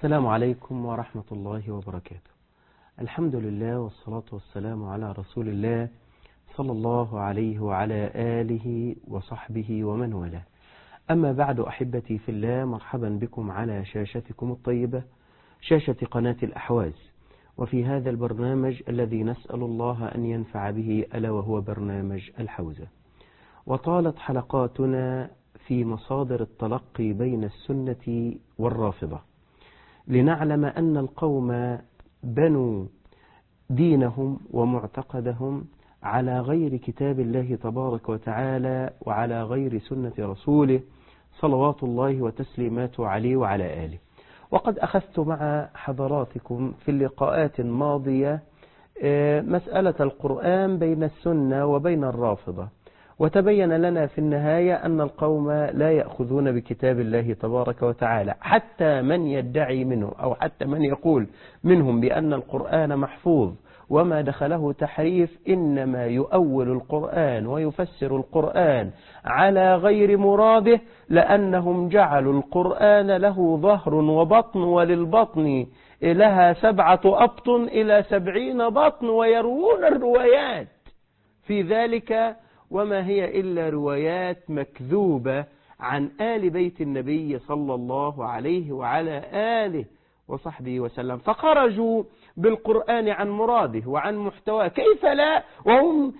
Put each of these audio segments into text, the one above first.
السلام عليكم ورحمة الله وبركاته. الحمد لله والصلاة والسلام على رسول الله صلى الله عليه وعلى آله وصحبه ومن والاه. أما بعد أحبتي في الله، مرحبا بكم على شاشتكم الطيبة، شاشة قناة الأحواز، وفي هذا البرنامج الذي نسأل الله أن ينفع به، ألا وهو برنامج الحوزة. وطالت حلقاتنا في مصادر التلقي بين السنة والرافضة، لنعلم أن القوم بنوا دينهم ومعتقدهم على غير كتاب الله تبارك وتعالى وعلى غير سنة رسوله صلوات الله وتسليماته عليه وعلى آله. وقد أخذت مع حضراتكم في اللقاءات الماضية مسألة القرآن بين السنة وبين الرافضة، وتبين لنا في النهاية أن القوم لا يأخذون بكتاب الله تبارك وتعالى، حتى من يدعي منه أو حتى من يقول منهم بأن القرآن محفوظ وما دخله تحريف، إنما يؤول القرآن ويفسر القرآن على غير مراده، لأنهم جعلوا القرآن له ظهر وبطن، وللبطن لها 7 أبطن إلى 70 بطن، ويروون الروايات في ذلك وما هي إلا روايات مكذوبة عن آل بيت النبي صلى الله عليه وعلى آله وصحبه وسلم، فخرجوا بالقرآن عن مراده وعن محتواه. كيف لا وهم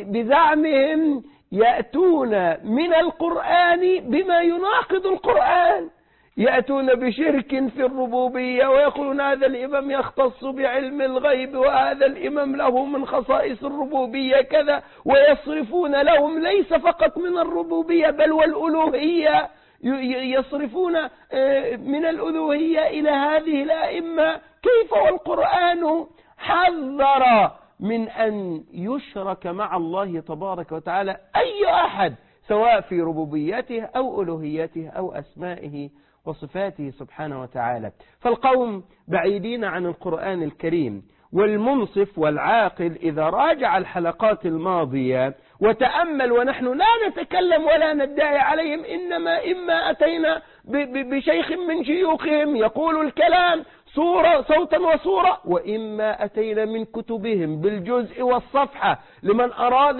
بزعمهم يأتون من القرآن بما يناقض القرآن، يأتون بشرك في الربوبية ويقولون هذا الإمام يختص بعلم الغيب وهذا الإمام له من خصائص الربوبية كذا، ويصرفون لهم ليس فقط من الربوبية بل والألوهية، يصرفون من الألوهية إلى هذه الأئمة. كيف والقرآن حذر من أن يشرك مع الله تبارك وتعالى أي أحد، سواء في ربوبيته أو ألوهيته أو أسمائه وصفاته سبحانه وتعالى. فالقوم بعيدين عن القرآن الكريم، والمنصف والعاقل إذا راجع الحلقات الماضية وتأمل، ونحن لا نتكلم ولا ندعي عليهم، إما أتينا بشيخ من شيوخهم يقول الكلام صوتا وصورة، وإما أتينا من كتبهم بالجزء والصفحة لمن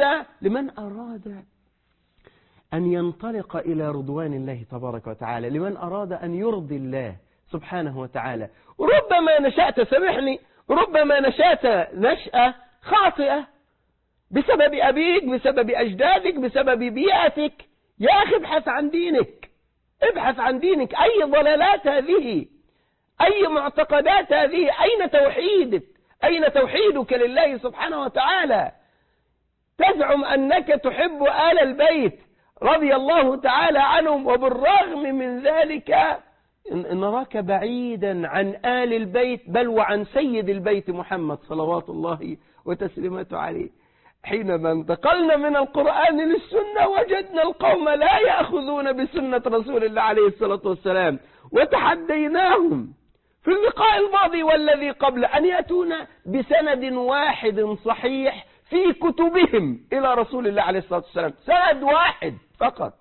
أراد أن ينطلق إلى رضوان الله تبارك وتعالى، لمن أراد أن يرضي الله سبحانه وتعالى. ربما نشأت، سامحني، ربما نشأت نشأة خاطئة بسبب أبيك، بسبب أجدادك، بسبب بيئتك. يا أخي ابحث عن دينك، ابحث عن دينك. أي ضلالات هذه؟ أي معتقدات هذه؟ أين توحيدك؟ أين توحيدك لله سبحانه وتعالى؟ تزعم أنك تحب آل البيت رضي الله تعالى عنهم، وبالرغم من ذلك نراك بعيدا عن آل البيت، بل وعن سيد البيت محمد صلوات الله وتسليماته عليه. حينما انتقلنا من القرآن للسنة وجدنا القوم لا يأخذون بسنة رسول الله عليه الصلاة والسلام، وتحديناهم في اللقاء الماضي والذي قبل أن يأتون بسند واحد صحيح في كتبهم إلى رسول الله عليه الصلاة والسلام، سند واحد فقط.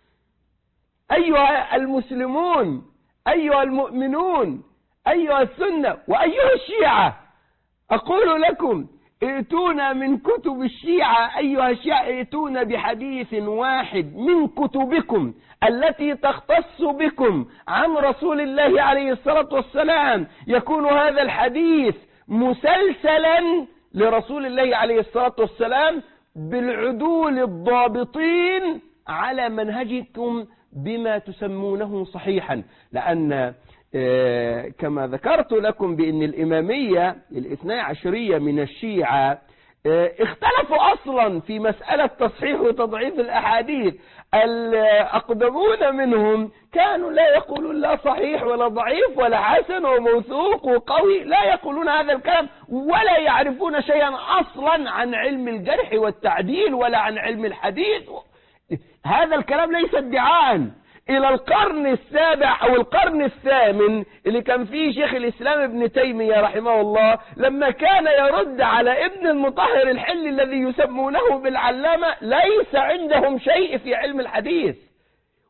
أيها المسلمون، أيها المؤمنون، أيها السنة وأيها الشيعة، أقول لكم ائتونا من كتب الشيعة. أيها الشيعة، ائتونا بحديث واحد من كتبكم التي تختص بكم عن رسول الله عليه الصلاة والسلام، يكون هذا الحديث مسلسلا لرسول الله عليه الصلاة والسلام بالعدول الضابطين على منهجكم بما تسمونه صحيحا. لأن كما ذكرت لكم بأن الإمامية الاثنى عشرية من الشيعة اختلفوا أصلا في مسألة تصحيح وتضعيف الأحاديث. الأقدمون منهم كانوا لا يقولون لا صحيح ولا ضعيف ولا حسن وموثوق وقوي، لا يقولون هذا الكلام، ولا يعرفون شيئا أصلا عن علم الجرح والتعديل ولا عن علم الحديث. هذا الكلام ليس ادعاء. إلى القرن السابع أو القرن الثامن اللي كان فيه شيخ الإسلام ابن تيمية رحمه الله، لما كان يرد على ابن المطهر الحلي الذي يسمونه بالعلامة، ليس عندهم شيء في علم الحديث،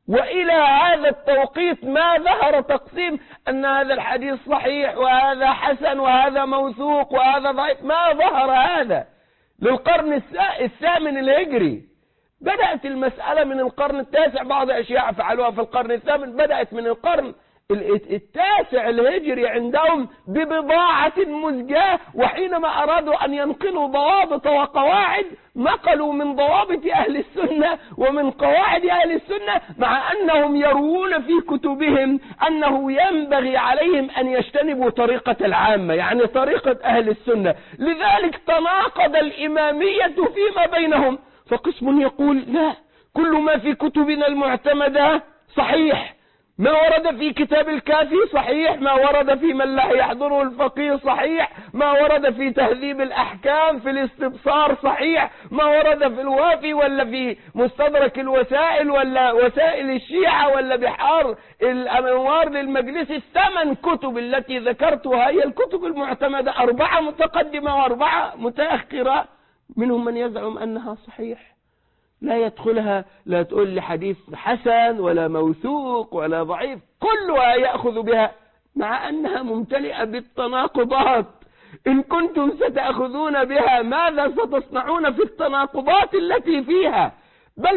وإلى هذا التوقيت ما ظهر تقسيم أن هذا الحديث صحيح وهذا حسن وهذا موثوق وهذا ضعيف. ما ظهر هذا للقرن الثامن الهجري. بدأت المسألة من القرن التاسع، بعض أشياء فعلوها في القرن الثامن، بدأت من القرن التاسع الهجري عندهم ببضاعة مزجاة. وحينما أرادوا أن ينقلوا ضوابط وقواعد نقلوا من ضوابط أهل السنة ومن قواعد أهل السنة، مع أنهم يروون في كتبهم أنه ينبغي عليهم أن يجتنبوا طريقة العامة، يعني طريقة أهل السنة. لذلك تناقض الإمامية فيما بينهم، فقسم يقول لا، كل ما في كتبنا المعتمدة صحيح، ما ورد في كتاب الكافي صحيح، ما ورد في من لا يحضره الفقيه صحيح، ما ورد في تهذيب الأحكام في الاستبصار صحيح، ما ورد في الوافي ولا في مستدرك الوسائل ولا وسائل الشيعة ولا بحار الأنوار للمجلس. 8 كتب التي ذكرتها هي الكتب المعتمدة، 4 متقدمة و4 متأخرة، منهم من يزعم أنها صحيح، لا يدخلها، لا تقول لي حديث حسن ولا موثوق ولا ضعيف، كلها يأخذ بها، مع أنها ممتلئة بالتناقضات. إن كنتم ستأخذون بها ماذا ستصنعون في التناقضات التي فيها؟ بل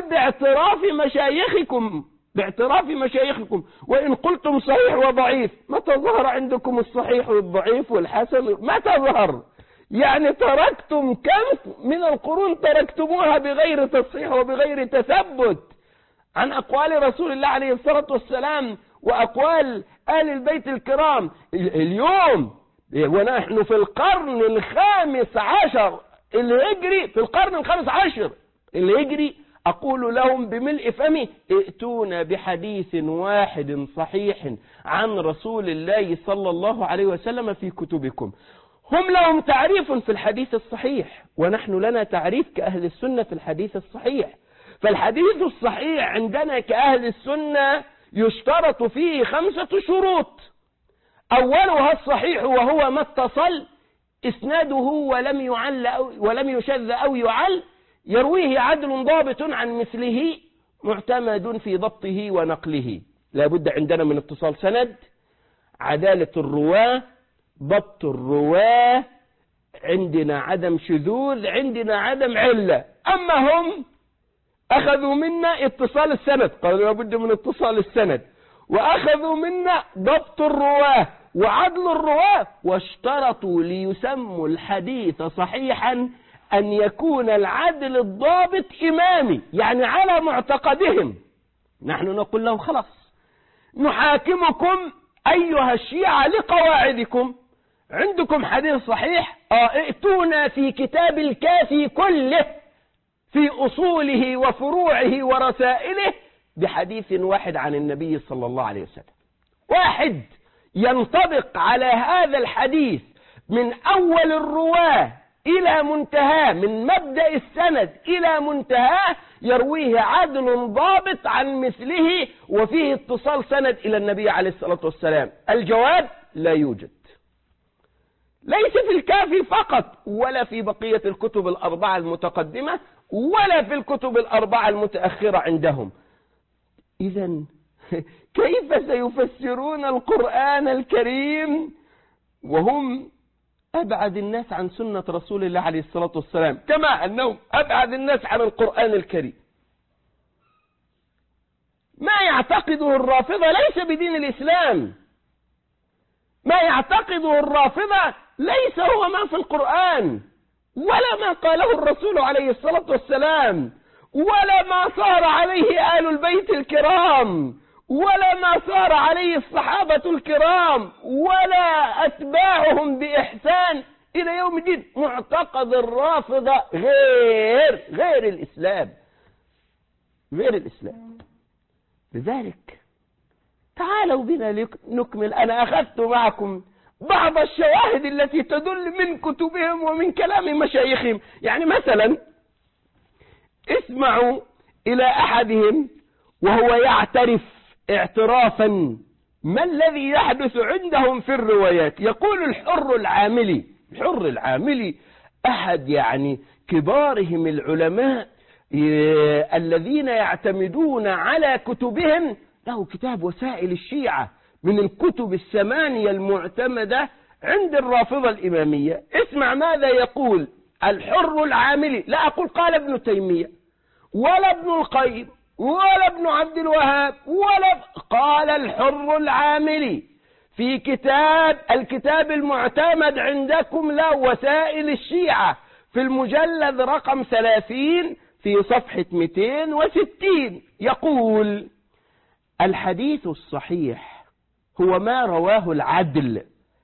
باعتراف مشايخكم وإن قلتم صحيح وضعيف، متى ظهر عندكم الصحيح والضعيف والحسن؟ متى ظهر؟ يعني تركتم كم من القرون تركتموها بغير تصحيح وبغير تثبت عن أقوال رسول الله عليه الصلاة والسلام وأقوال آل البيت الكرام. اليوم ونحن في القرن الخامس عشر الهجري، في القرن الخامس عشر الهجري، أقول لهم بملء فمي ائتونا بحديث واحد صحيح عن رسول الله صلى الله عليه وسلم في كتبكم. هم لهم تعريف في الحديث الصحيح ونحن لنا تعريف كأهل السنة في الحديث الصحيح. فالحديث الصحيح عندنا كأهل السنة يشترط فيه 5 شروط. أولها الصحيح وهو ما اتصل إسناده ولم يشذ أو يعل، يرويه عدل ضابط عن مثله معتمد في ضبطه ونقله. لا بد عندنا من اتصال سند، عدالة الرواة، ضبط الرواة، عندنا عدم شذوذ، عندنا عدم علة. أما هم أخذوا منا اتصال السند، قالوا لابد من اتصال السند، وأخذوا منا ضبط الرواة وعدل الرواة، واشترطوا ليسموا الحديث صحيحا أن يكون العدل الضابط إمامي، يعني على معتقدهم. نحن نقول لهم خلاص نحاكمكم أيها الشيعة لقواعدكم، عندكم حديث صحيح، ائتونا في كتاب الكافي كله في أصوله وفروعه ورسائله بحديث واحد عن النبي صلى الله عليه وسلم، واحد ينطبق على هذا الحديث من أول الرواة إلى منتهى، من مبدأ السند إلى منتهى، يرويه عدل ضابط عن مثله وفيه اتصال سند إلى النبي عليه الصلاة والسلام. الجواب لا يوجد، ليس في الكافي فقط ولا في بقية الكتب الأربعة المتقدمة ولا في الكتب الأربعة المتأخرة عندهم. إذن كيف سيفسرون القرآن الكريم وهم أبعد الناس عن سنة رسول الله عليه الصلاة والسلام، كما أنهم أبعد الناس عن القرآن الكريم؟ ما يعتقده الرافضة ليس بدين الإسلام، ما يعتقده الرافضة ليس هو ما في القرآن ولا ما قاله الرسول عليه الصلاة والسلام ولا ما صار عليه آل البيت الكرام ولا ما صار عليه الصحابة الكرام ولا أتباعهم بإحسان إلى يوم الدين. معتقد الرافضة غير الإسلام، غير الإسلام. لذلك تعالوا بنا نكمل. أنا أخذت معكم بعض الشواهد التي تدل من كتبهم ومن كلام مشايخهم. يعني مثلا اسمعوا إلى أحدهم وهو يعترف اعترافا ما الذي يحدث عندهم في الروايات. يقول الحر العاملي أحد يعني كبارهم العلماء الذين يعتمدون على كتبهم، له كتاب وسائل الشيعة من الكتب الثمانية المعتمدة عند الرافضة الإمامية. اسمع ماذا يقول الحر العاملي. لا أقول قال ابن تيمية ولا ابن القيم ولا ابن عبد الوهاب قال الحر العاملي في الكتاب المعتمد عندكم له وسائل الشيعة في المجلد رقم 30 في صفحة 260 يقول: الحديث الصحيح هو ما رواه العدل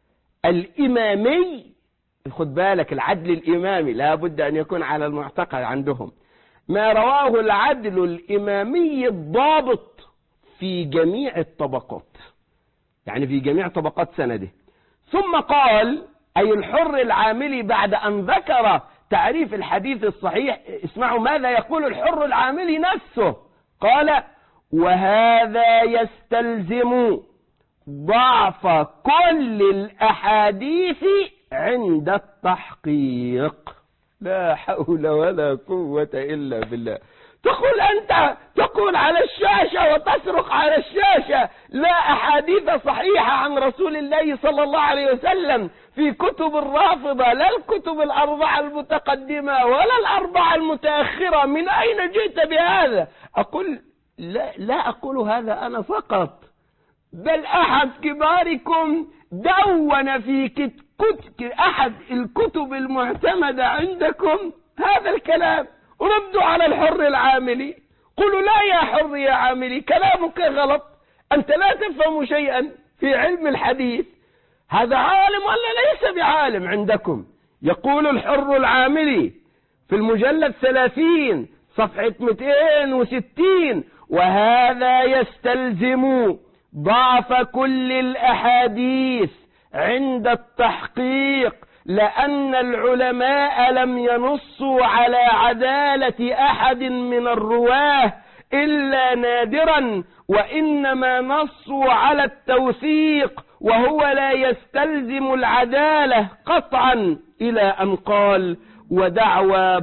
الإمامي. خد بالك، العدل الإمامي لا بد أن يكون على المعتقد عندهم. ما رواه العدل الإمامي الضابط في جميع الطبقات، يعني في جميع طبقات سنده. ثم قال أي الحر العاملي بعد أن ذكر تعريف الحديث الصحيح، اسمعوا ماذا يقول الحر العاملي نفسه. قال: وهذا يستلزم ضعف كل الأحاديث عند التحقيق. لا حول ولا قوة إلا بالله. تقول على الشاشة وتصرخ على الشاشة: لا أحاديث صحيحة عن رسول الله صلى الله عليه وسلم في كتب الرافضة، لا الكتب الأربعة المتقدمة ولا الأربعة المتأخرة. من أين جئت بهذا؟ أقول لا أقول هذا أنا فقط، بل أحد كباركم دون في أحد الكتب المعتمدة عندكم هذا الكلام. ردوا على الحر العاملي، قولوا: لا يا حر يا عاملي، كلامك غلط، أنت لا تفهم شيئا في علم الحديث. هذا عالم ولا ليس بعالم عندكم؟ يقول الحر العاملي في المجلد 30 صفحة 260: وهذا يستلزم ضعف كل الأحاديث عند التحقيق، لأن العلماء لم ينصوا على عدالة أحد من الرواه إلا نادرا، وإنما نصوا على التوثيق، وهو لا يستلزم العدالة قطعا، إلى أن قال: ودعوى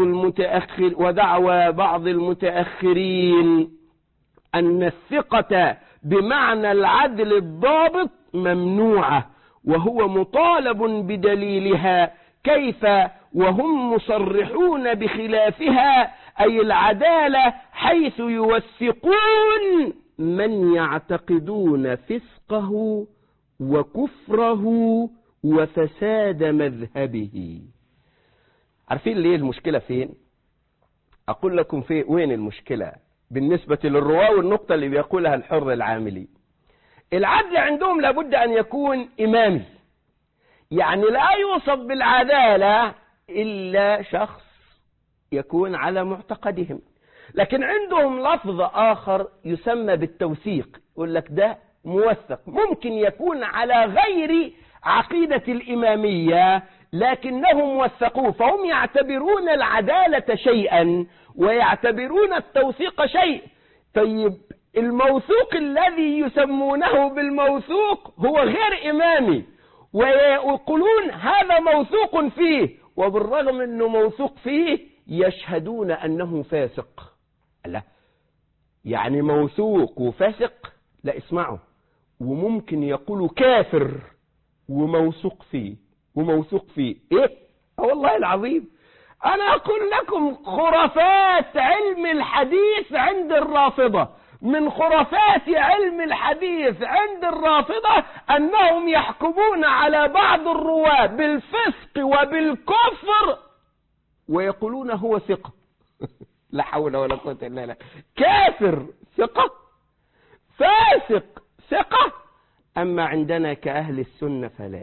بعض المتأخرين أن الثقة بمعنى العدل الضابط ممنوعة، وهو مطالب بدليلها، كيف وهم مصرحون بخلافها، أي العدالة، حيث يوثقون من يعتقدون فسقه وكفره وفساد مذهبه. عارفين ليه المشكلة فين؟ أقول لكم وين المشكلة بالنسبة للرواة، والنقطة اللي بيقولها الحر العاملي. العدل عندهم لابد أن يكون إمامي، يعني لا يوصف بالعدالة إلا شخص يكون على معتقدهم. لكن عندهم لفظ آخر يسمى بالتوثيق، يقول لك ده موثق، ممكن يكون على غير عقيدة الإمامية لكنهم وثقوه، فهم يعتبرون العدالة شيئا ويعتبرون التوثيق شيء. طيب الموثوق الذي يسمونه بالموثوق هو غير إمامي، ويقولون هذا موثوق فيه، وبالرغم أنه موثوق فيه يشهدون أنه فاسق. لا، يعني موثوق وفاسق؟ لا، اسمعوا، وممكن يقولوا كافر وموثوق فيه ايه؟ والله العظيم انا اقول لكم خرافات علم الحديث عند الرافضة. من خرافات علم الحديث عند الرافضة انهم يحكمون على بعض الرواة بالفسق وبالكفر ويقولون هو ثقة. لا حول ولا قوة الا بالله. كافر ثقة، فاسق ثقة. اما عندنا كأهل السنة فلا،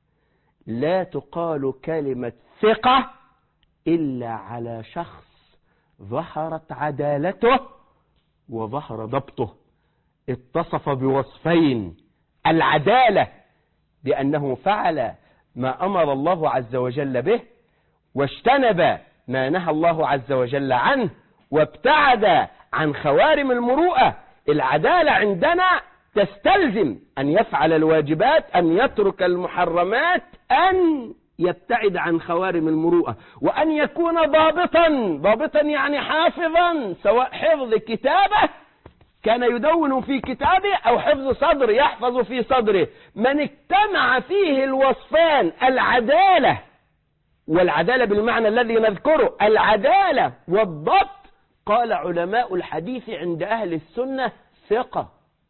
لا تقال كلمة ثقة إلا على شخص ظهرت عدالته وظهر ضبطه، اتصف بوصفين: العدالة بأنه فعل ما أمر الله عز وجل به، واجتنب ما نهى الله عز وجل عنه، وابتعد عن خوارم المروءة. العدالة عندنا تستلزم أن يفعل الواجبات، أن يترك المحرمات، أن يبتعد عن خوارم المروءة، وأن يكون ضابطا يعني حافظا، سواء حفظ كتابه كان يدون في كتابه أو حفظ صدر يحفظ في صدره. من اجتمع فيه الوصفان العدالة، والعدالة بالمعنى الذي نذكره، العدالة والضبط، قال علماء الحديث عند أهل السنة ثقة.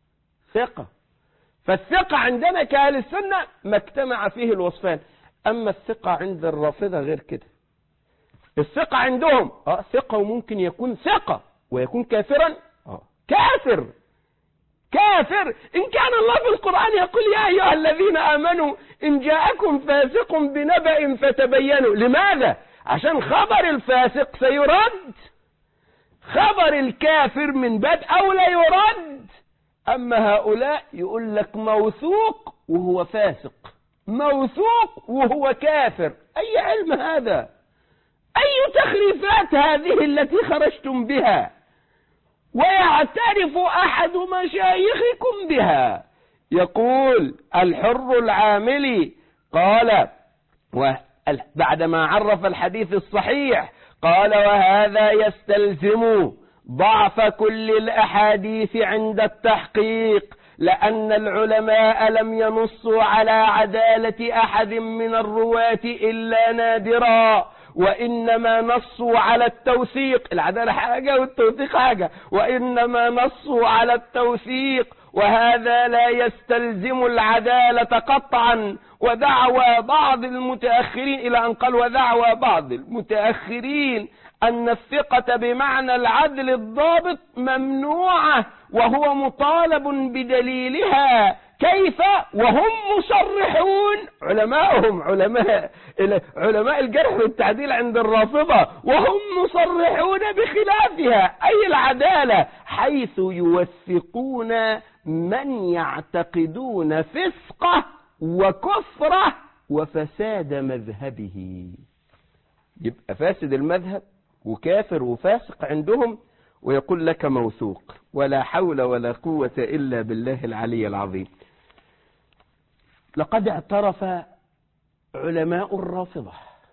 فالثقة عندنا كأهل السنة ما اجتمع فيه الوصفان. أما الثقة عند الرافضة غير كده. الثقة عندهم ثقة، وممكن يكون ثقة ويكون كافرا. كافر إن كان الله في القرآن يقول يا أيها الذين آمنوا إن جاءكم فاسق بنبأ فتبينوا. لماذا؟ عشان خبر الفاسق سيرد، خبر الكافر من باب أولى يرد. أما هؤلاء يقول لك موثوق وهو فاسق، موثوق وهو كافر. أي علم هذا؟ أي تخريفات هذه التي خرجتم بها؟ ويعترف أحد مشايخكم بها. يقول الحر العاملي قال بعدما عرف الحديث الصحيح قال وهذا يستلزم ضعف كل الأحاديث عند التحقيق، لأن العلماء لم ينصوا على عدالة أحد من الرواة إلا نادرا، وإنما نصوا على التوثيق. العدالة حاجة والتوثيق حاجة، وإنما نصوا على التوثيق، وهذا لا يستلزم العدالة قطعا. ودعوى بعض المتأخرين إلى أن قال ودعوى بعض المتأخرين أن الثقة بمعنى العدل الضابط ممنوعة، وهو مطالب بدليلها. كيف وهم مصرحون، علماءهم علماء الجرح والتعديل عند الرافضة، وهم مصرحون بخلافها. أي العدالة؟ حيث يوثقون من يعتقدون فسقه وكفره وفساد مذهبه. يبقى فاسد المذهب وكافر وفاسق عندهم، ويقول لك موثوق. ولا حول ولا قوة إلا بالله العلي العظيم. لقد اعترف علماء الرافضة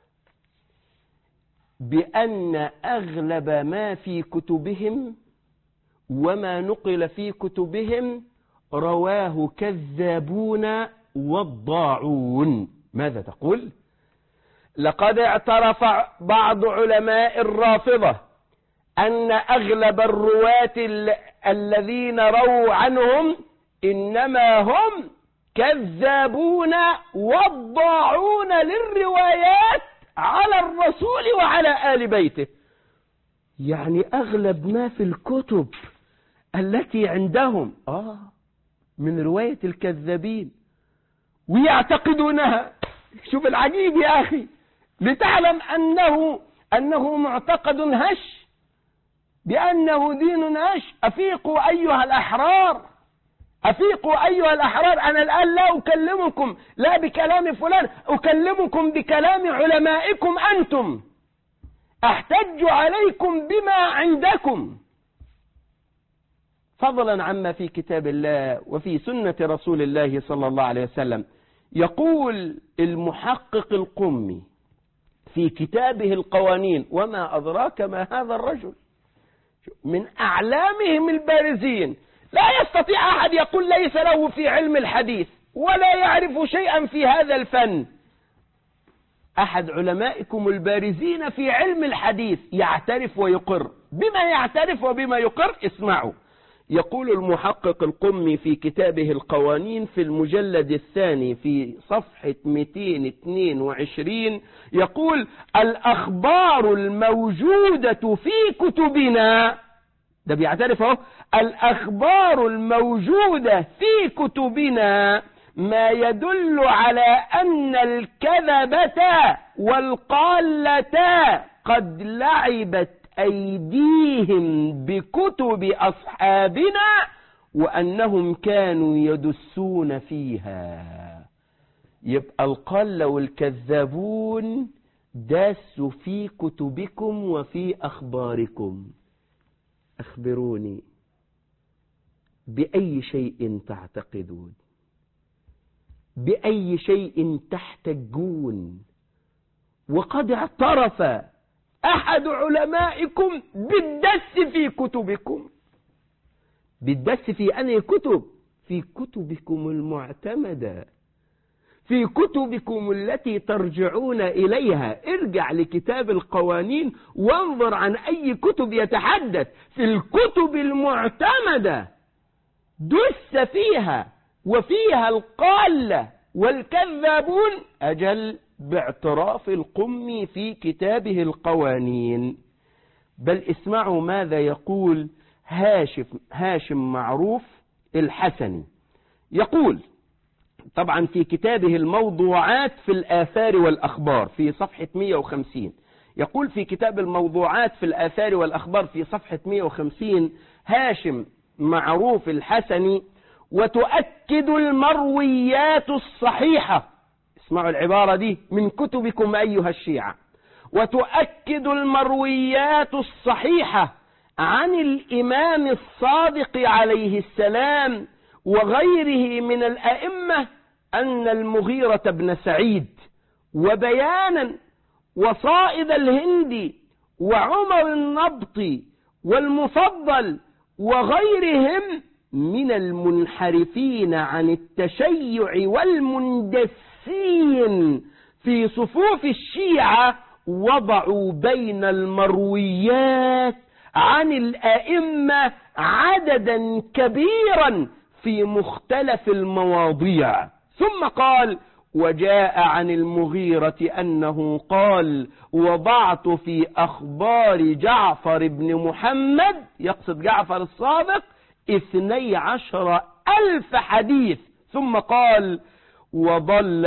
بأن أغلب ما في كتبهم وما نقل في كتبهم رواه كذابون وضاعون. ماذا تقول؟ لقد اعترف بعض علماء الرافضة أن أغلب الرواة الذين رووا عنهم إنما هم كذابون وضاعون للروايات على الرسول وعلى آل بيته. يعني أغلب ما في الكتب التي عندهم من رواية الكذابين ويعتقدونها. شوف العجيب يا أخي، لتعلم أنه معتقد هش، بأنه دين هش. أفيقوا أيها الأحرار، أفيقوا أيها الأحرار. أنا الآن لا أكلمكم لا بكلام فلان، أكلمكم بكلام علمائكم أنتم، أحتج عليكم بما عندكم، فضلا عما في كتاب الله وفي سنة رسول الله صلى الله عليه وسلم. يقول المحقق القمي في كتابه القوانين، وما أدراك ما هذا الرجل، من أعلامهم البارزين، لا يستطيع أحد يقول ليس له في علم الحديث ولا يعرف شيئا في هذا الفن. أحد علمائكم البارزين في علم الحديث يعترف ويقر. بما يعترف وبما يقر؟ اسمعوا. يقول المحقق القمي في كتابه القوانين في المجلد الثاني في صفحة 222، يقول الأخبار الموجودة في كتبنا، ده بيعترف اهو، الأخبار الموجودة في كتبنا ما يدل على أن الكذبة والقالة قد لعبت أيديهم بكتب أصحابنا وأنهم كانوا يدسون فيها. يبقى القلة والكذابون داسوا في كتبكم وفي أخباركم. أخبروني بأي شيء تعتقدون، بأي شيء تحتجون وقد اعترف أحد علمائكم بالدس في كتبكم. بالدس في أنهي كتب؟ في كتبكم المعتمدة، في كتبكم التي ترجعون إليها. ارجع لكتاب القوانين وانظر عن أي كتب يتحدث. في الكتب المعتمدة دس فيها، وفيها القالة والكذابون، أجل باعتراف القمي في كتابه القوانين. بل اسمعوا ماذا يقول هاشم معروف الحسني. يقول طبعا في كتابه الموضوعات في الآثار والأخبار في صفحة 150، يقول في كتاب الموضوعات في الآثار والأخبار في صفحة 150 هاشم معروف الحسني: وتؤكد المرويات الصحيحة، اسمعوا العبارة دي من كتبكم أيها الشيعة، وتؤكد المرويات الصحيحة عن الإمام الصادق عليه السلام وغيره من الأئمة أن المغيرة بن سعيد وبيانا وصائد الهندي وعمر النبطي والمفضل وغيرهم من المنحرفين عن التشيع والمندسين في صفوف الشيعة وضعوا بين المرويات عن الأئمة عددا كبيرا في مختلف المواضيع. ثم قال: وجاء عن المغيرة أنه قال: وضعت في أخبار جعفر بن محمد، يقصد جعفر الصادق، 12,000 حديث. ثم قال: وظل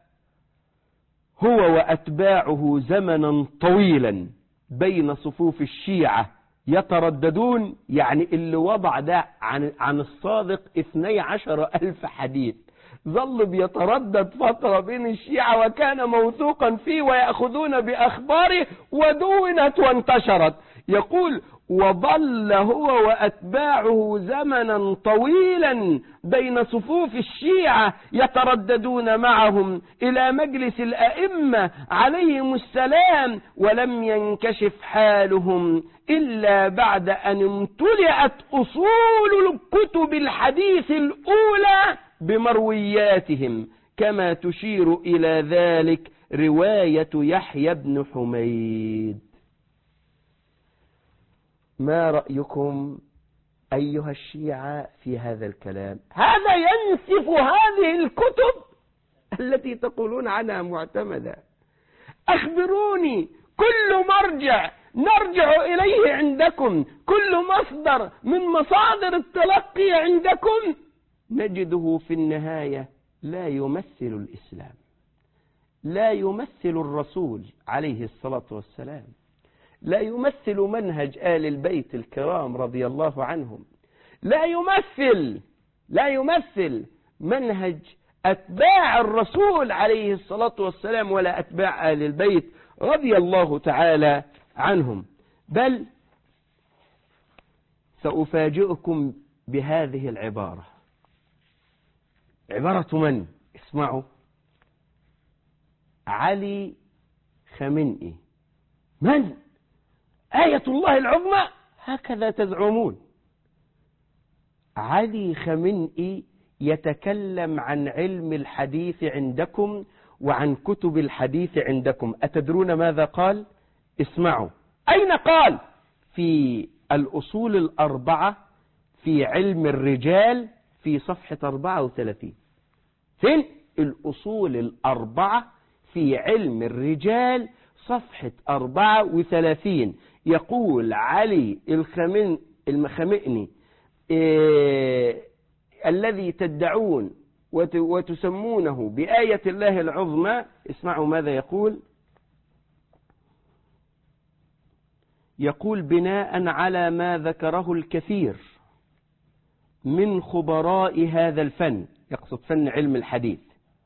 هو وأتباعه زمنا طويلا بين صفوف الشيعة يترددون، يعني اللي وضع ده عن الصادق 12,000 حديث، ظل بيتردد فترة بين الشيعة وكان موثوقا فيه ويأخذون بأخباره ودونت وانتشرت. يقول: وظل هو وأتباعه زمنا طويلا بين صفوف الشيعة يترددون معهم إلى مجلس الأئمة عليهم السلام، ولم ينكشف حالهم إلا بعد أن امتلأت أصول كتب الحديث الأولى بمروياتهم، كما تشير إلى ذلك رواية يحيى بن حميد. ما رأيكم أيها الشيعة في هذا الكلام؟ هذا ينسف هذه الكتب التي تقولون عنها معتمدة. أخبروني كل مرجع نرجع إليه عندكم، كل مصدر من مصادر التلقي عندكم، نجده في النهاية لا يمثل الإسلام، لا يمثل الرسول عليه الصلاة والسلام، لا يمثل منهج آل البيت الكرام رضي الله عنهم، لا يمثل منهج أتباع الرسول عليه الصلاة والسلام ولا أتباع آل البيت رضي الله تعالى عنهم. بل سأفاجئكم بهذه العبارة، عبارة من؟ اسمعوا: علي خامنئي. من؟ آية الله العظمى؟ هكذا تزعمون. علي خامنئي يتكلم عن علم الحديث عندكم وعن كتب الحديث عندكم. أتدرون ماذا قال؟ اسمعوا. أين قال؟ في الأصول الأربعة في علم الرجال في صفحة 34. فين؟ الأصول الأربعة في علم الرجال صفحة 34. يقول علي الخامنئي الذي تدعون وتسمونه بآية الله العظمى، اسمعوا ماذا يقول. يقول: بناء على ما ذكره الكثير من خبراء هذا الفن، يقصد فن علم الحديث،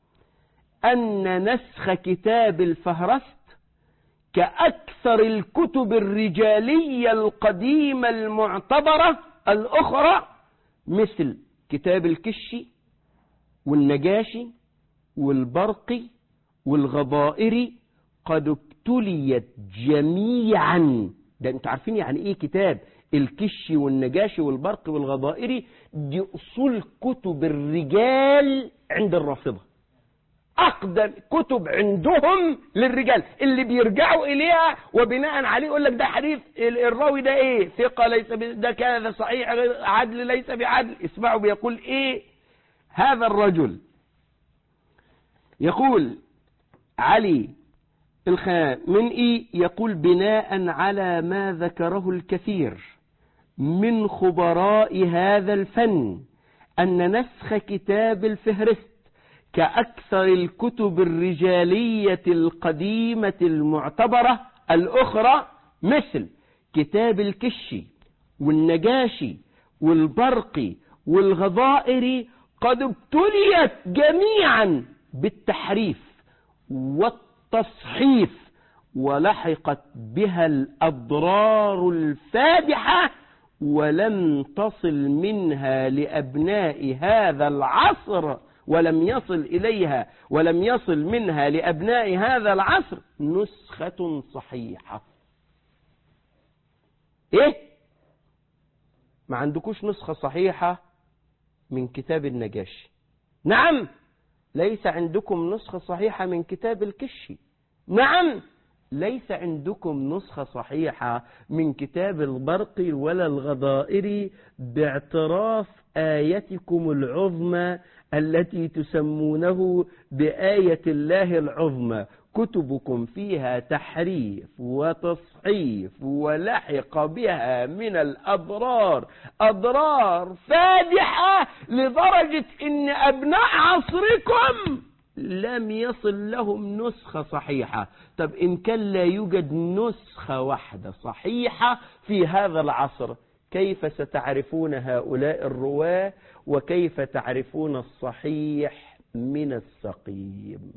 أن نسخ كتاب الفهرست كأكثر الكتب الرجالية القديمة المعتبرة الأخرى، مثل كتاب الكشي والنجاشي والبرقي والغضائري، ابتليت جميعا. ده انتوا عارفين يعني ايه كتاب الكشي والنجاشي والبرقي والغضائري؟ دي اصول كتب الرجال عند الرافضة، اقدم كتب عندهم للرجال اللي بيرجعوا اليها، وبناء عليه يقول لك ده حديث الراوي ده ايه، ثقة ليس ده كذا، صحيح عدل ليس بعدل. اسمعوا بيقول ايه هذا الرجل، يقول علي الخامنئي يقول بناء على ما ذكره الكثير من خبراء هذا الفن أن نسخ كتاب الفهرست كأكثر الكتب الرجالية القديمة المعتبرة الأخرى مثل كتاب الكشي والنجاشي والبرقي والغضائري قد ابتليت جميعا بالتحريف والتصحيف، ولحقت بها الأضرار الفادحة، ولم تصل منها لأبناء هذا العصر، ولم يصل منها لأبناء هذا العصر نسخة صحيحة. ايه؟ ما عندكوش نسخة صحيحة من كتاب النجاشي؟ نعم. ليس عندكم نسخة صحيحة من كتاب الكشي؟ نعم. ليس عندكم نسخة صحيحة من كتاب البرقي ولا الغضائري، باعتراف آيتكم العظمى التي تسمونه بآية الله العظمى. كتبكم فيها تحريف وتصحيف، ولحق بها من الأضرار أضرار فادحة، لدرجة إن أبناء عصركم لم يصل لهم نسخة صحيحة. طب إن كان لا يوجد نسخة واحدة صحيحة في هذا العصر، كيف ستعرفون هؤلاء الرواة؟ وكيف تعرفون الصحيح من السقيم؟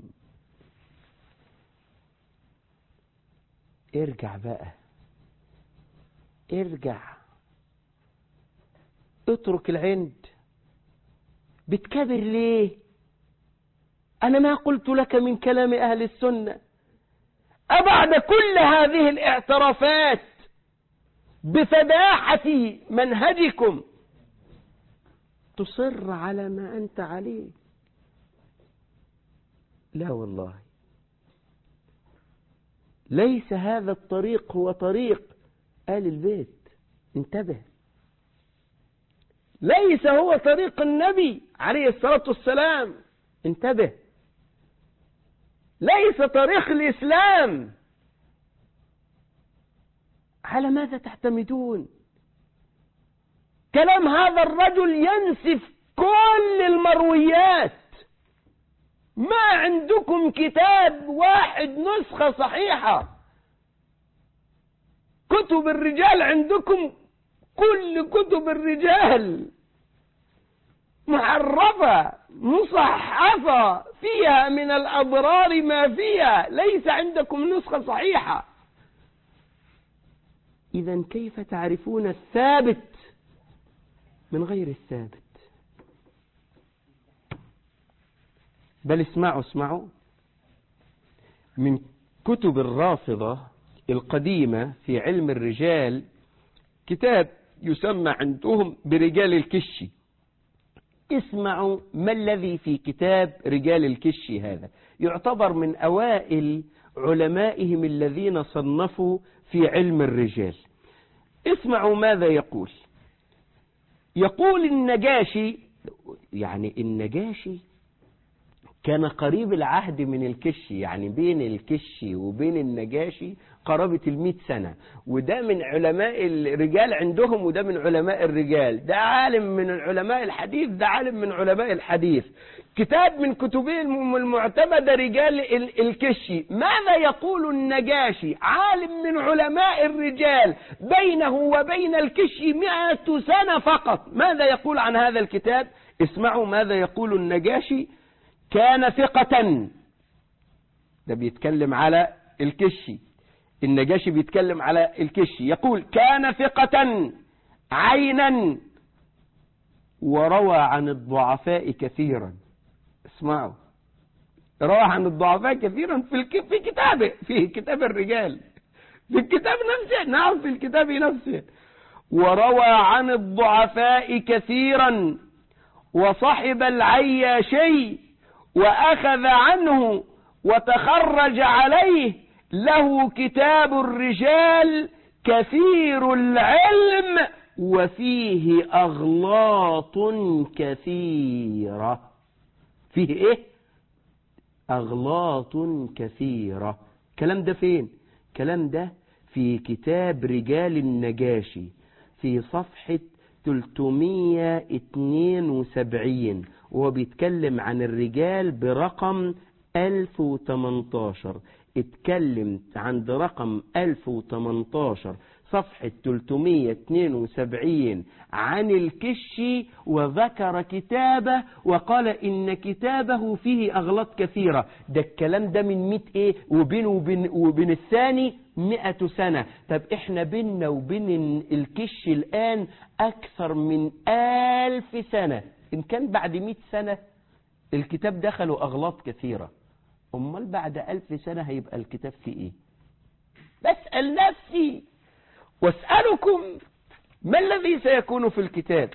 ارجع بقى، ارجع، اترك العند. بتكبر ليه؟ أنا ما قلت لك من كلام أهل السنة أبعد كل هذه الاعترافات بفداحة منهجكم تصر على ما أنت عليه؟ لا والله، ليس هذا الطريق هو طريق آل البيت. انتبه، ليس هو طريق النبي عليه الصلاة والسلام. انتبه، ليس طريق الإسلام. على ماذا تعتمدون؟ كلام هذا الرجل ينسف كل المرويات. ما عندكم كتاب واحد نسخة صحيحة. كتب الرجال عندكم كل كتب الرجال محرفة مصحفة، فيها من الأضرار ما فيها. ليس عندكم نسخة صحيحة. إذن كيف تعرفون الثابت من غير الثابت؟ بل اسمعوا من كتب الرافضة القديمة في علم الرجال كتاب يسمى عندهم برجال الكشي. اسمعوا ما الذي في كتاب رجال الكشي هذا. يعتبر من أوائل علمائهم الذين صنفوا في علم الرجال. اسمعوا ماذا يقول. يقول النجاشي، يعني النجاشي كان قريب العهد من الكشي، يعني بين الكشي وبين النجاشي قرابة 100 سنة، وده من علماء الرجال عندهم، وده من علماء الرجال، ده عالم من علماء الحديث، ده عالم من علماء الحديث. كتاب من كتبهم المعتمدة رجال الكشي. ماذا يقول النجاشي عالم من علماء الرجال بينه وبين الكشي 100 سنة فقط؟ ماذا يقول عن هذا الكتاب؟ اسمعوا ماذا يقول النجاشي. كان ثقة، ده بيتكلم على الكشي، النجاشي بيتكلم على الكشي. يقول كان ثقة عينا وروى عن الضعفاء كثيرا. اسمعوا، روى عن الضعفاء كثيرا في كتابه، في كتاب الرجال، في الكتاب نفسه. نعم، في الكتاب نفسه. وروى عن الضعفاء كثيرا، وصحب العياشي وأخذ عنه وتخرج عليه، له كتاب الرجال كثير العلم وفيه أغلاط كثيرة. فيه إيه؟ أغلاط كثيرة. كلام ده فين؟ كلام ده في كتاب رجال النجاشي في صفحة 372، وهو بيتكلم عن الرجال برقم 1018. اتكلم عند رقم 1018 صفحة 372 عن الكشي، وذكر كتابه وقال إن كتابه فيه أغلاط كثيرة. ده الكلام ده من 100 إيه، وبينه وبين الثاني 100 سنة. طب إحنا بيننا وبين الكشي الآن أكثر من 1000 سنة. إن كان بعد 100 سنة الكتاب دخلوا أغلاط كثيرة، أمال بعد 1000 سنة هيبقى الكتاب فيه إيه؟ بسأل نفسي واسألكم، ما الذي سيكون في الكتاب؟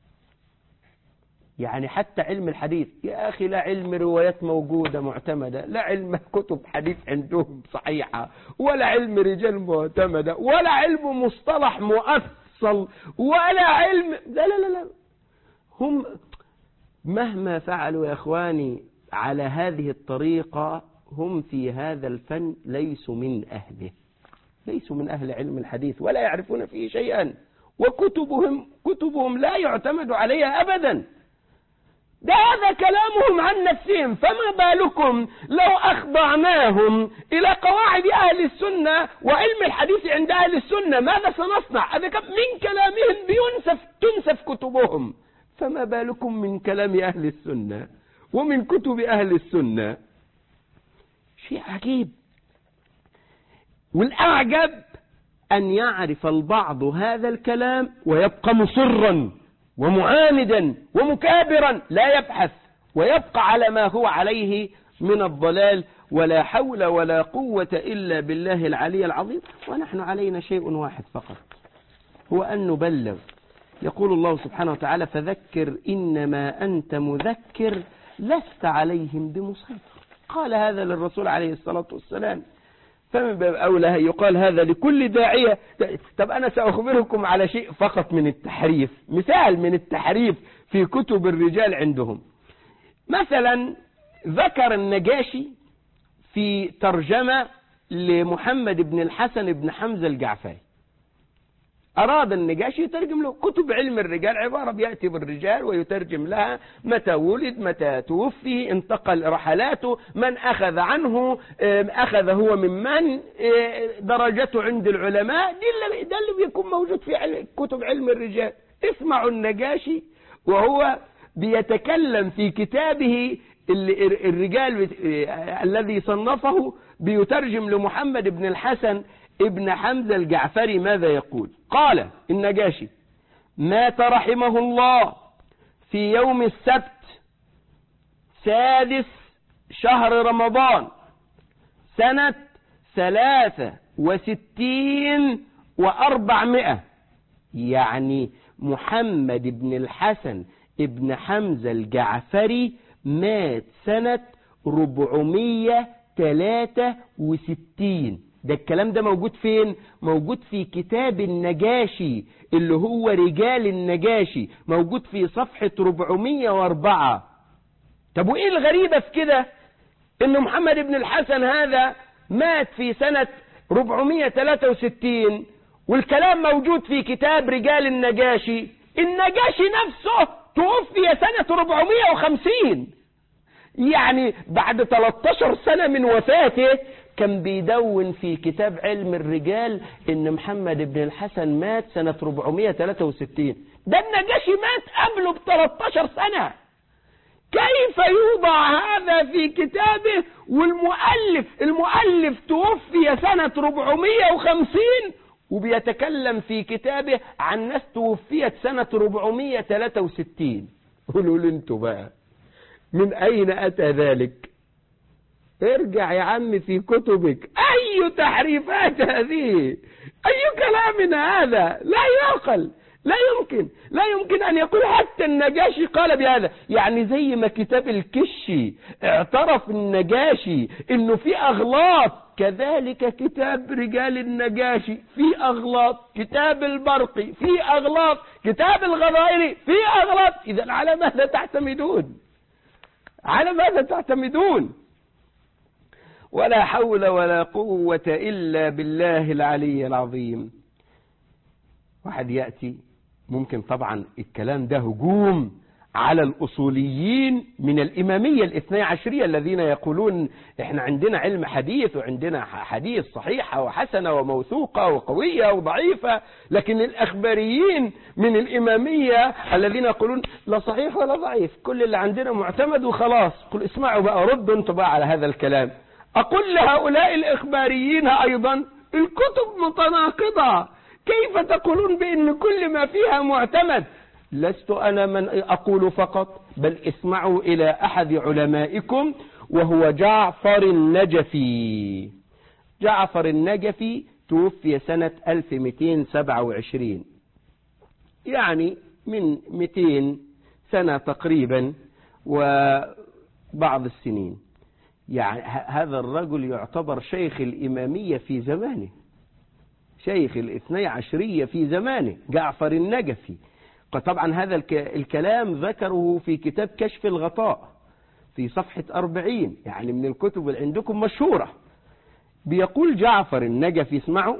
يعني حتى علم الحديث يا أخي، لا علم روايات موجودة معتمدة، لا علم كتب حديث عندهم صحيحة، ولا علم رجال معتمدة، ولا علم مصطلح مؤصل، ولا علم لا لا لا لا. هم مهما فعلوا يا إخواني على هذه الطريقة، هم في هذا الفن ليسوا من أهله، ليسوا من أهل علم الحديث، ولا يعرفون فيه شيئا، وكتبهم لا يعتمد عليها أبدا. ده هذا كلامهم عن نفسهم، فما بالكم لو أخضعناهم إلى قواعد أهل السنة وعلم الحديث عند أهل السنة، ماذا سنصنع؟ هذا من كلامهم تنسف كتبهم، فما بالكم من كلام أهل السنة ومن كتب أهل السنة. شيء عجيب. والأعجب أن يعرف البعض هذا الكلام ويبقى مصرا ومعاندا ومكابرا، لا يبحث، ويبقى على ما هو عليه من الضلال. ولا حول ولا قوة إلا بالله العلي العظيم. ونحن علينا شيء واحد فقط، هو أن نبلغ. يقول الله سبحانه وتعالى: فذكر إنما أنت مذكر لست عليهم بمسيطر. قال هذا للرسول عليه الصلاة والسلام، فمن باب أولى يقال هذا لكل داعية. طب أنا سأخبركم على شيء فقط من التحريف، مثال من التحريف في كتب الرجال عندهم. مثلا ذكر النجاشي في ترجمة لمحمد بن الحسن بن حمزة الجعفري، أراد النجاشي يترجم له. كتب علم الرجال عبارة بيأتي بالرجال ويترجم لها متى ولد، متى توفي، انتقل رحلاته، من أخذ عنه، أخذ هو من درجته عند العلماء. ده اللي بيكون موجود في كتب علم الرجال. اسمعوا النجاشي وهو بيتكلم في كتابه الرجال الذي صنفه، بيترجم لمحمد بن الحسن ابن حمزة الجعفري. ماذا يقول؟ قال النجاشي: مات رحمه الله في يوم السبت 6 شهر رمضان سنة 63 و400. يعني محمد بن الحسن ابن حمزة الجعفري مات سنة 463. ده الكلام ده موجود فين؟ موجود في كتاب النجاشي اللي هو رجال النجاشي، موجود في صفحة 404. طب وإيه الغريبة في كده؟ إن محمد بن الحسن هذا مات في سنة 463 والكلام موجود في كتاب رجال النجاشي. النجاشي نفسه توفي سنة 450، يعني بعد 13 سنة من وفاته كان بيدون في كتاب علم الرجال ان محمد بن الحسن مات سنة 463. ده النجاشي مات قبله ب13 سنة. كيف يوضع هذا في كتابه والمؤلف توفي سنة 450 وبيتكلم في كتابه عن ناس توفيت سنة 463؟ قولوا لي انتوا بقى، من أين أتى ذلك؟ ارجع يا عم في كتبك. أي تحريفات هذه؟ أي كلام هذا؟ لا يعقل، لا يمكن أن يقول. حتى النجاشي قال بهذا. يعني زي ما كتاب الكشي اعترف النجاشي انه في اغلاط، كذلك كتاب رجال النجاشي في اغلاط، كتاب البرقي في اغلاط، كتاب الغضائري في اغلاط. اذا على ماذا تعتمدون؟ على ماذا تعتمدون؟ ولا حول ولا قوة إلا بالله العلي العظيم. واحد يأتي، ممكن طبعا الكلام ده هجوم على الأصوليين من الإمامية الاثني عشرية الذين يقولون احنا عندنا علم حديث، وعندنا حديث صحيحة وحسنة وموثوقة وقوية وضعيفة، لكن الأخباريين من الإمامية الذين يقولون لا صحيح ولا ضعيف، كل اللي عندنا معتمد وخلاص. قل اسمعوا بقى، ردوا انتوا بقى على هذا الكلام. أقول لهؤلاء الإخباريين أيضا الكتب متناقضة، كيف تقولون بأن كل ما فيها معتمد؟ لست أنا من أقول فقط، بل اسمعوا إلى أحد علمائكم وهو جعفر النجفي. جعفر النجفي توفي سنة 1227، يعني من 200 سنة تقريبا وبعض السنين. يعني هذا الرجل يعتبر شيخ الإمامية في زمانه، شيخ الاثني عشرية في زمانه، جعفر النجفي. طبعا هذا الكلام ذكره في كتاب كشف الغطاء في صفحة 40، يعني من الكتب اللي عندكم مشهورة. بيقول جعفر النجفي، اسمعوا: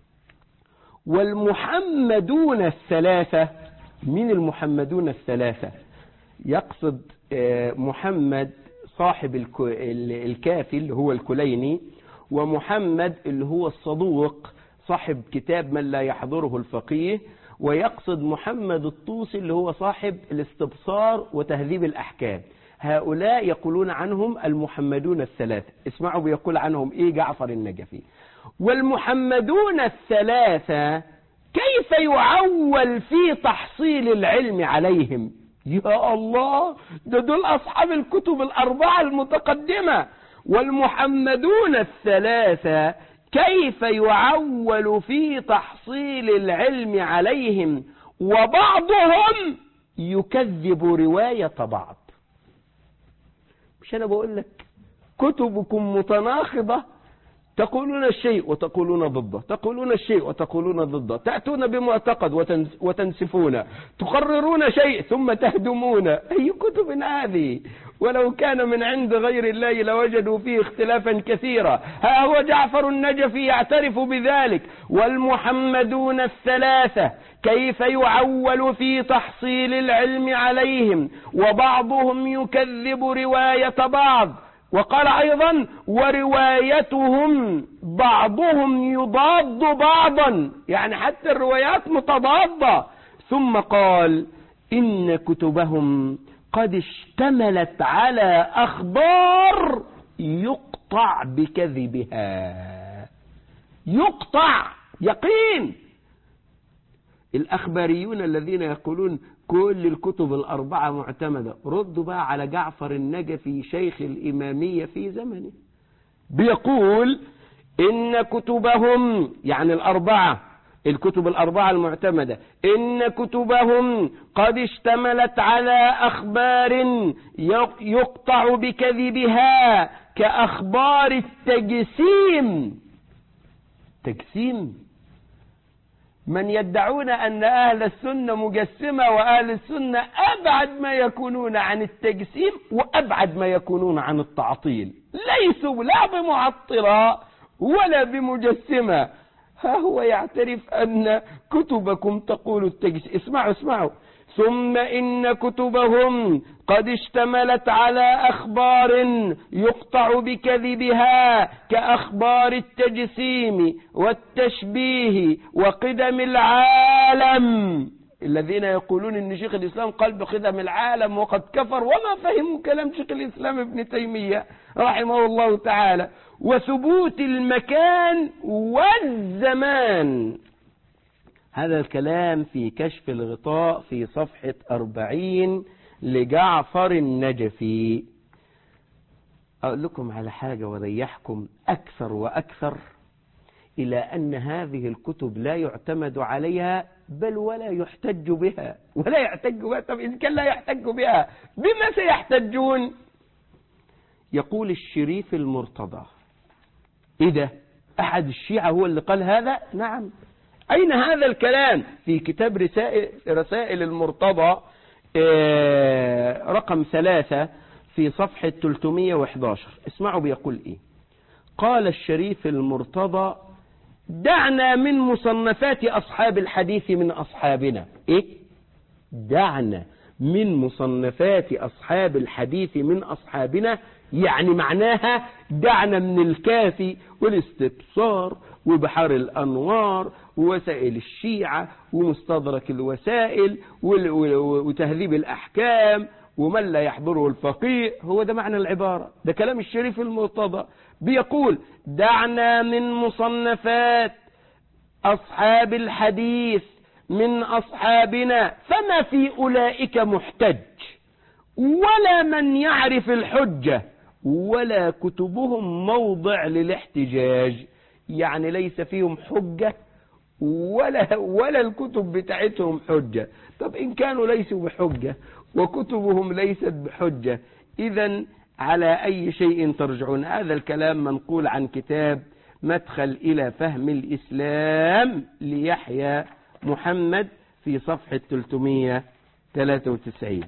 والمحمدون الثلاثة. من المحمدون الثلاثة؟ يقصد محمد صاحب الكافي اللي هو الكليني، ومحمد اللي هو الصدوق صاحب كتاب من لا يحضره الفقيه، ويقصد محمد الطوسي اللي هو صاحب الاستبصار وتهذيب الأحكام. هؤلاء يقولون عنهم المحمدون الثلاثة. اسمعوا بيقول عنهم ايه جعفر النجفي: والمحمدون الثلاثة كيف يعول في تحصيل العلم عليهم؟ يا الله، دول أصحاب الكتب الأربعة المتقدمة. والمحمدون الثلاثة كيف يعول في تحصيل العلم عليهم، وبعضهم يكذب رواية بعض. مش أنا بقول لك كتبكم متناقضة، تقولون الشيء وتقولون ضده، تقولون الشيء وتقولون ضده، تأتون بمعتقد وتنسفون، تقررون شيء ثم تهدمون. أي كتب هذه؟ ولو كان من عند غير الله لوجدوا فيه اختلافا كثيرا. ها هو جعفر النجفي يعترف بذلك. والمحمدون الثلاثة كيف يعول في تحصيل العلم عليهم، وبعضهم يكذب رواية بعض. وقال أيضا: وروايتهم بعضهم يضاد بعضا، يعني حتى الروايات متضادة. ثم قال: إن كتبهم قد اشتملت على أخبار يقطع بكذبها. يقطع يقين. الأخباريون الذين يقولون كل الكتب الأربعة معتمدة، ردوا بقى على جعفر النجفي شيخ الإمامية في زمنه. بيقول إن كتبهم، يعني الأربعة، الكتب الأربعة المعتمدة، إن كتبهم قد اشتملت على أخبار يقطع بكذبها كأخبار التجسيم. تجسيم؟ من يدعون أن أهل السنة مجسمة، وأهل السنة أبعد ما يكونون عن التجسيم وأبعد ما يكونون عن التعطيل، ليسوا لا بمعطلة ولا بمجسمة. ها هو يعترف أن كتبكم تقول التجسيم. اسمعوا: ثم إن كتبهم قد اشتملت على أخبار يقطع بكذبها كأخبار التجسيم والتشبيه وقدم العالم. الذين يقولون إن شيخ الإسلام قال بقدم العالم وقد كفر، وما فهموا كلام شيخ الإسلام ابن تيمية رحمه الله تعالى. وثبوت المكان والزمان. هذا الكلام في كشف الغطاء في صفحة 40 لجعفر النجفي. أقول لكم على حاجة وريحكم أكثر وأكثر إلى أن هذه الكتب لا يعتمد عليها بل ولا يحتج بها طب إذا كان لا يحتج بها بما سيحتجون؟ يقول الشريف المرتضى. إيه ده؟ أحد الشيعة هو اللي قال هذا؟ نعم. أين هذا الكلام؟ في كتاب رسائل المرتضى رقم 3 في صفحة 311. اسمعوا بيقول إيه. قال الشريف المرتضى: دعنا من مصنفات أصحاب الحديث من أصحابنا. إيه؟ دعنا من مصنفات أصحاب الحديث من أصحابنا، يعني معناها دعنا من الكافي والاستبصار وبحار الأنوار ووسائل الشيعة ومستدرك الوسائل وتهذيب الأحكام ومن لا يحضره الفقيه. هو ده معنى العبارة، ده كلام الشريف المرتضى. بيقول: دعنا من مصنفات أصحاب الحديث من أصحابنا، فما في أولئك محتج ولا من يعرف الحجة ولا كتبهم موضع للاحتجاج. يعني ليس فيهم حجة ولا الكتب بتاعتهم حجة. طب إن كانوا ليسوا بحجة وكتبهم ليست بحجة، إذن على أي شيء ترجعون؟ هذا الكلام منقول عن كتاب مدخل إلى فهم الإسلام ليحيى محمد في صفحة 393.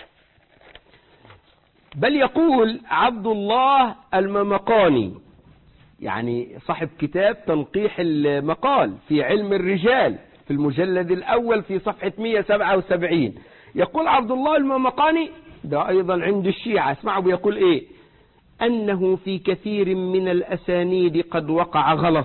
بل يقول عبد الله الممقاني، يعني صاحب كتاب تنقيح المقال في علم الرجال في المجلد الأول في صفحة 177، يقول عبد الله الممقاني، ده أيضا عند الشيعة، اسمعوا بيقول إيه: أنه في كثير من الأسانيد قد وقع غلط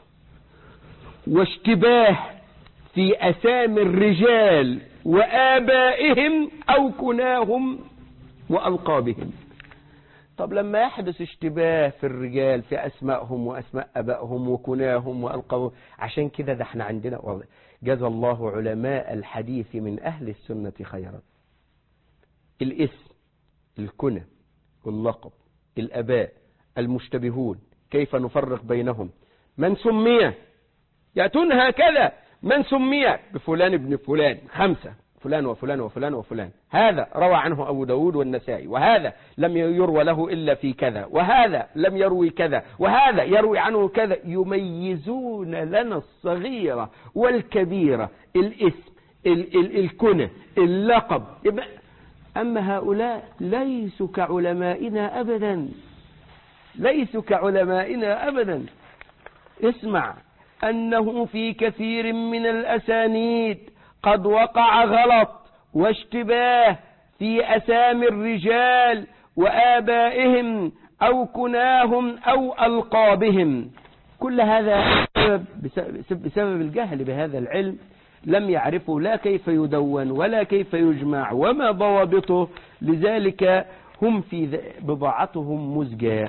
واشتباه في أسامي الرجال وآبائهم أو كناهم وألقابهم. طب لما يحدث اشتباه في الرجال في أسمائهم وأسماء أبائهم وكناهم وألقابهم، عشان كده ده احنا عندنا والله جزا الله علماء الحديث من أهل السنة خيرا. الاسم، الكنى، واللقب، الأباء، المشتبهون، كيف نفرق بينهم؟ من سمي، يأتون هكذا، من سمي بفلان ابن فلان 5، فلان وفلان وفلان وفلان، هذا روى عنه أبو داود والنسائي، وهذا لم يروى له إلا في كذا، وهذا لم يروي كذا، وهذا يروي عنه كذا. يميزون لنا الصغيرة والكبيرة، الاسم، الكنى، اللقب. أما هؤلاء ليسوا كعلمائنا أبدا، ليسوا كعلمائنا أبدا. اسمع: أنه في كثير من الأسانيد قد وقع غلط واشتباه في أسامي الرجال وآبائهم أو كناهم أو ألقابهم. كل هذا بسبب الجهل بهذا العلم، لم يعرفوا لا كيف يدون ولا كيف يجمع وما ضوابطه، لذلك هم في بضاعتهم مزجاة.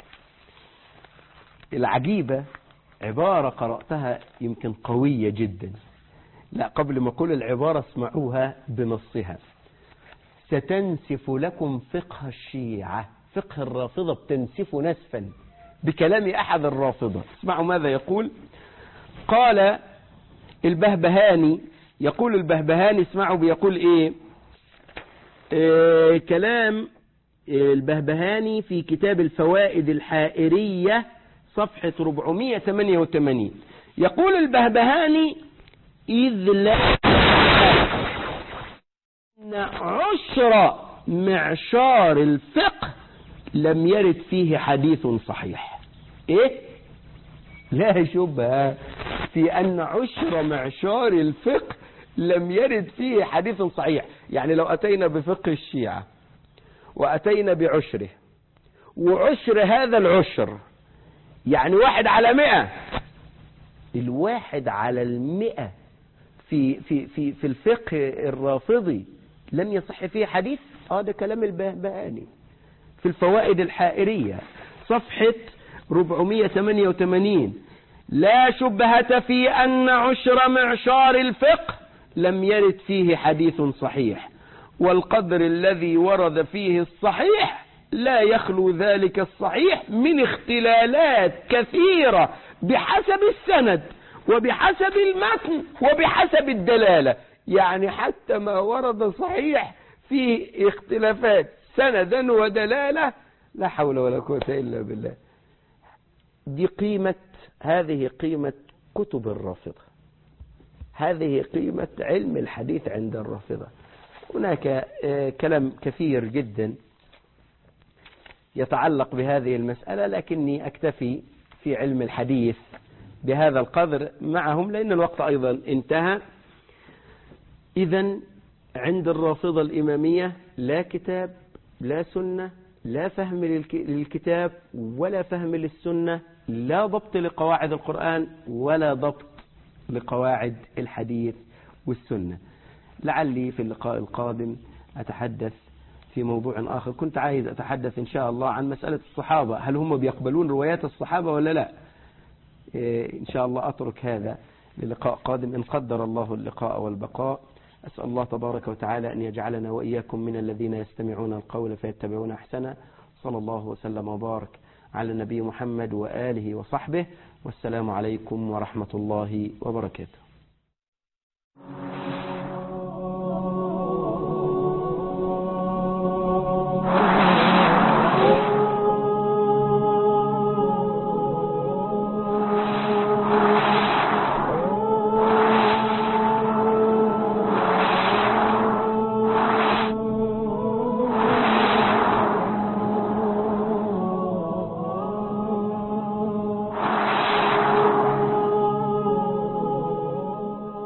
العجيبة عبارة قرأتها يمكن قوية جدا، لا قبل ما أقول العبارة اسمعوها بنصها: ستنسف لكم فقه الشيعة، فقه الرافضة بتنسف نسفا بكلام أحد الرافضة. اسمعوا ماذا يقول. قال البهبهاني، يقول البهبهاني، اسمعوا بيقول إيه. كلام البهبهاني في كتاب الفوائد الحائرية صفحة 488. يقول البهبهاني: إذ لا أن عشر معشار الفقه لم يرد فيه حديث صحيح. إيه؟ لا شبهة في أن عشر معشار الفقه لم يرد فيه حديث صحيح. يعني لو أتينا بفقه الشيعة وأتينا بعشره، وعشر هذا العشر يعني 1 على 100، الواحد على 100 في الفقه الرافضي لم يصح فيه حديث. ده كلام البهبهاني في الفوائد الحائرية صفحة 488. لا شبهة في أن عشر معشار الفقه لم يرد فيه حديث صحيح، والقدر الذي ورد فيه الصحيح لا يخلو ذلك الصحيح من اختلالات كثيرة بحسب السند وبحسب المتن وبحسب الدلالة. يعني حتى ما ورد صحيح فيه اختلافات سندا ودلالة. لا حول ولا قوة إلا بالله. هذه قيمة كتب الرافضة، هذه قيمة علم الحديث عند الرافضة. هناك كلام كثير جدا يتعلق بهذه المسألة، لكني أكتفي في علم الحديث بهذا القدر معهم لأن الوقت أيضا انتهى. إذن عند الرافضة الإمامية لا كتاب، لا سنة، لا فهم للكتاب ولا فهم للسنة، لا ضبط لقواعد القرآن ولا ضبط لقواعد الحديث والسنة. لعلي في اللقاء القادم أتحدث في موضوع آخر. كنت عايز أتحدث إن شاء الله عن مسألة الصحابة، هل هم بيقبلون روايات الصحابة ولا لا؟ إن شاء الله أترك هذا للقاء قادم إن قدر الله اللقاء والبقاء. أسأل الله تبارك وتعالى أن يجعلنا وإياكم من الذين يستمعون القول فيتبعون أحسنه. صلى الله وسلم وبارك على النبي محمد وآله وصحبه، والسلام عليكم ورحمة الله وبركاته.